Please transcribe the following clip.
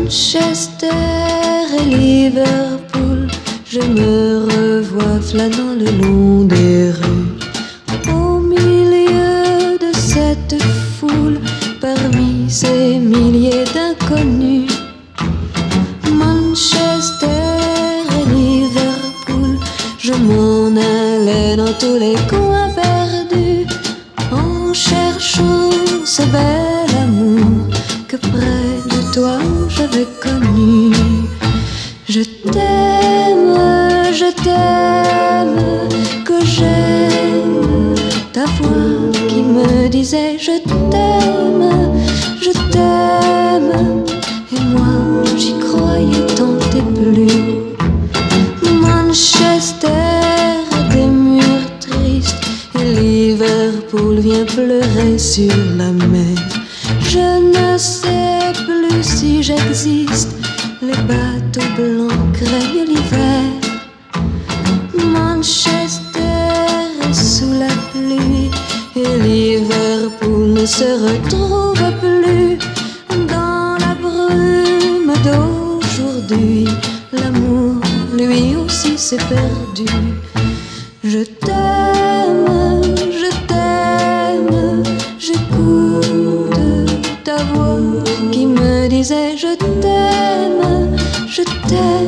Manchester et Liverpool, je me revois flânant le long des rues, au milieu de cette foule, parmi ces milliers d'inconnus. Manchester et Liverpool, je m'en allais dans tous les coins perdus, en cherchant ce bel amour que près de toi j'avais connu. Je t'aime, que j'aime ta voix qui me disait je t'aime, et moi j'y croyais tant et plus. Manchester a des murs tristes et Liverpool vient pleurer sur la mer. Je ne sais plus si j'existe, les bateaux blancs craignent l'hiver. Manchester est sous la pluie et Liverpool ne se retrouve plus. Dans la brume d'aujourd'hui, l'amour lui aussi s'est perdu. Je t'aime, j'écoute ta voix qui me disait je t'aime,